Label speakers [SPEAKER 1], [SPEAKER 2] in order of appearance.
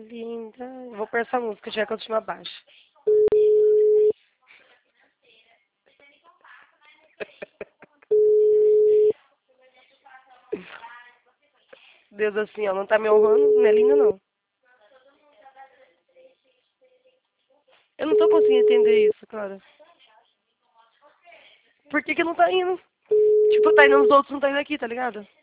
[SPEAKER 1] linda. Eu vou pôr essa música, já que eu tinha abaixo. Deus assim, ó, não tá me honrando, não é linda não. Eu não tô conseguindo entender isso, cara. Por que que não tá indo? Tipo, tá indo nos outros, não tá indo aqui, tá ligado?